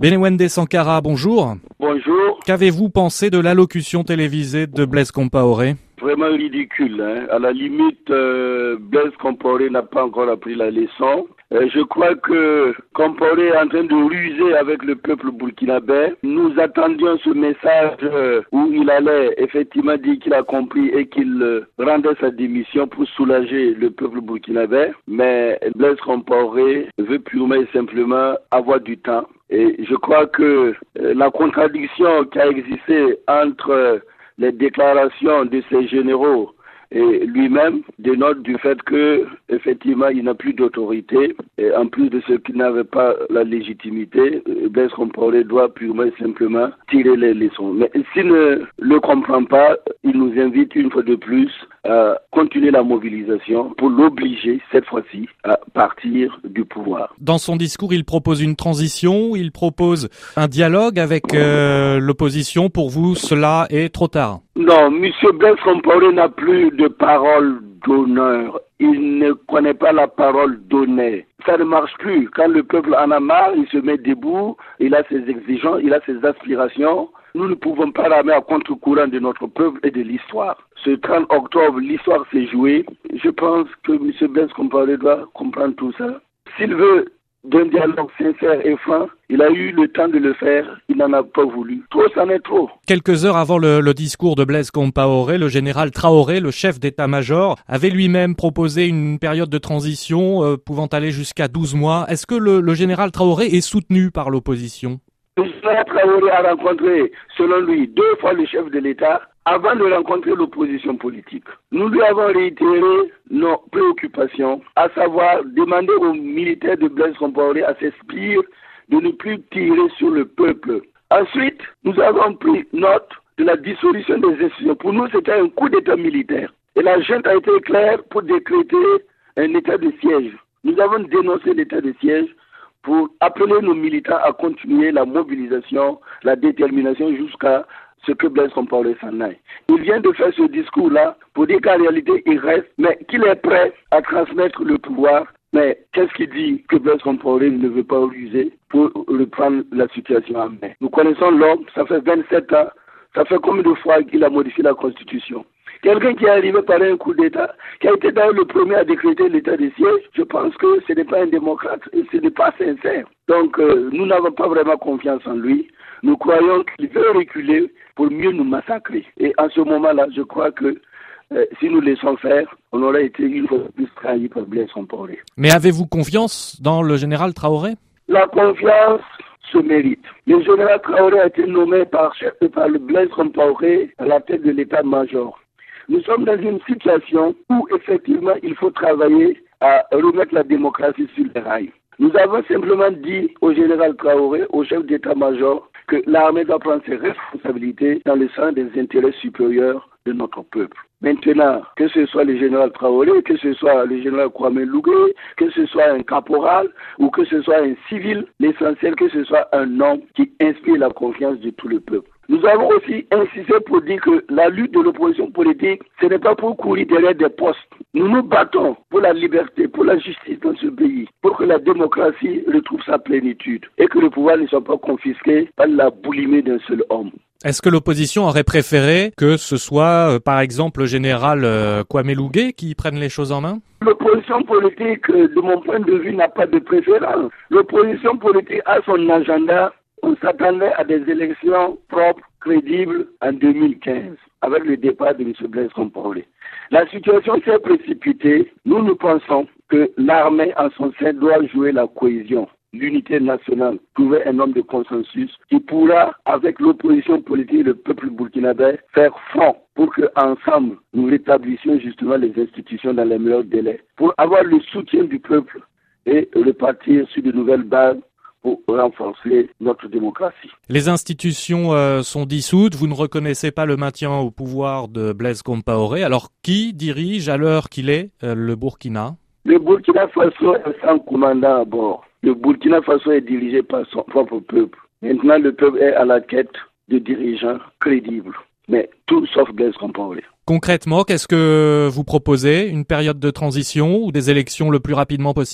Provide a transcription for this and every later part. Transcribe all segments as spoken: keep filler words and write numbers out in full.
Benewende Sankara, bonjour. Bonjour. Qu'avez-vous pensé de l'allocution télévisée de Blaise Compaoré? Vraiment ridicule. Hein. À la limite, euh, Blaise Compaoré n'a pas encore appris la leçon. Euh, je crois que Compaoré est en train de ruser avec le peuple burkinabé. Nous attendions ce message euh, où il allait effectivement dire qu'il a compris et qu'il euh, rendait sa démission pour soulager le peuple burkinabé. Mais Blaise Compaoré veut purement et simplement avoir du temps. Et je crois que euh, la contradiction qui a existé entre euh, les déclarations de ces généraux et lui-même dénote du fait que effectivement il n'a plus d'autorité et en plus de ce qu'il n'avait pas la légitimité, Blaise Compaoré doit purement et simplement tirer les leçons. Mais s'il ne le comprend pas, il nous invite une fois de plus à continuer la mobilisation pour l'obliger cette fois-ci à partir du pouvoir. Dans son discours, il propose une transition, il propose un dialogue avec euh, l'opposition. Pour vous, cela est trop tard? Non, M. Blaise Compaoré n'a plus de parole d'honneur. Il ne connaît pas la parole donnée. Ça ne marche plus. Quand le peuple en a marre, il se met debout, il a ses exigences, il a ses aspirations. Nous ne pouvons pas ramer à contre-courant de notre peuple et de l'histoire. Ce trente octobre, l'histoire s'est jouée. Je pense que M. Blaise Compaoré doit comprendre tout ça. S'il veut d'un dialogue sincère et franc, il a eu le temps de le faire, il n'en a pas voulu. Trop, c'en est trop. Quelques heures avant le, le discours de Blaise Compaoré, le général Traoré, le chef d'état-major, avait lui-même proposé une période de transition euh, pouvant aller jusqu'à douze mois. Est-ce que le, le général Traoré est soutenu par l'opposition? Le général Traoré a rencontré, selon lui, deux fois le chef de l'État avant de rencontrer l'opposition politique. Nous lui avons réitéré nos préoccupations, à savoir demander aux militaires de Blaise Compaoré à s'inspirer de ne plus tirer sur le peuple. Ensuite, nous avons pris note de la dissolution des institutions. Pour nous, c'était un coup d'état militaire. Et la junte a été claire pour décréter un état de siège. Nous avons dénoncé l'état de siège pour appeler nos militants à continuer la mobilisation, la détermination jusqu'à ce que Blaise Compaoré s'en aille. Il vient de faire ce discours-là pour dire qu'en réalité, il reste, mais qu'il est prêt à transmettre le pouvoir. Mais qu'est-ce qu'il dit que Blaise Compaoré ne veut pas ruser pour reprendre la situation en main? Nous connaissons l'homme, ça fait vingt-sept ans, ça fait combien de fois qu'il a modifié la Constitution? Quelqu'un qui est arrivé par un coup d'État, qui a été d'ailleurs le premier à décréter l'état de siège, je pense que ce n'est pas un démocrate et ce n'est pas sincère. Donc euh, nous n'avons pas vraiment confiance en lui. Nous croyons qu'il veut reculer pour mieux nous massacrer. Et en ce moment-là, je crois que euh, si nous laissons faire, on aurait été une fois plus trahi par Blaise Compaoré. Mais avez-vous confiance dans le général Traoré? La confiance se mérite. Le général Traoré a été nommé par, chef, par le Blaise Compaoré à la tête de l'état-major. Nous sommes dans une situation où effectivement il faut travailler à remettre la démocratie sur les rails. Nous avons simplement dit au général Traoré, au chef d'état-major, que l'armée doit prendre ses responsabilités dans le sens des intérêts supérieurs de notre peuple. Maintenant, que ce soit le général Traoré, que ce soit le général Kwame Lougué, que ce soit un caporal ou que ce soit un civil, l'essentiel que ce soit un homme qui inspire la confiance de tout le peuple. Nous avons aussi insisté pour dire que la lutte de l'opposition politique, ce n'est pas pour courir derrière des postes. Nous nous battons pour la liberté, pour la justice dans ce pays, pour que la démocratie retrouve sa plénitude et que le pouvoir ne soit pas confisqué par la boulimie d'un seul homme. Est-ce que l'opposition aurait préféré que ce soit, euh, par exemple, le général euh, Kwame Lougué qui prenne les choses en main? L'opposition politique, de mon point de vue, n'a pas de préférence. L'opposition politique a son agenda. On s'attendait à des élections propres, crédibles en deux mille quinze, avec le départ de M. Blaise Compaoré. La situation s'est précipitée. Nous, nous pensons que l'armée en son sein doit jouer la cohésion, l'unité nationale, trouver un homme de consensus qui pourra, avec l'opposition politique et le peuple burkinabé, faire front pour qu'ensemble, nous rétablissions justement les institutions dans les meilleurs délais, pour avoir le soutien du peuple et repartir sur de nouvelles bases pour renforcer notre démocratie. Les institutions euh, sont dissoutes, vous ne reconnaissez pas le maintien au pouvoir de Blaise Compaoré. Alors qui dirige à l'heure qu'il est euh, le Burkina? Le Burkina Faso est sans commandant à bord. Le Burkina Faso est dirigé par son propre peuple. Maintenant, le peuple est à la quête de dirigeants crédibles. Mais tout sauf Blaise Compaoré. Concrètement, qu'est-ce que vous proposez? Une période de transition ou des élections le plus rapidement possible?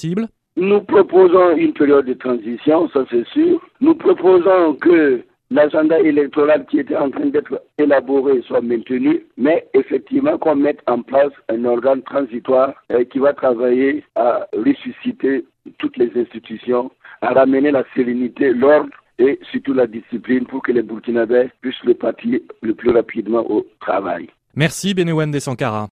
Nous proposons une période de transition, ça c'est sûr. Nous proposons que l'agenda électoral qui était en train d'être élaboré soit maintenu, mais effectivement qu'on mette en place un organe transitoire euh, qui va travailler à ressusciter toutes les institutions, à ramener la sérénité, l'ordre et surtout la discipline pour que les Burkinabés puissent repartir le plus rapidement au travail. Merci Benewen Sankara.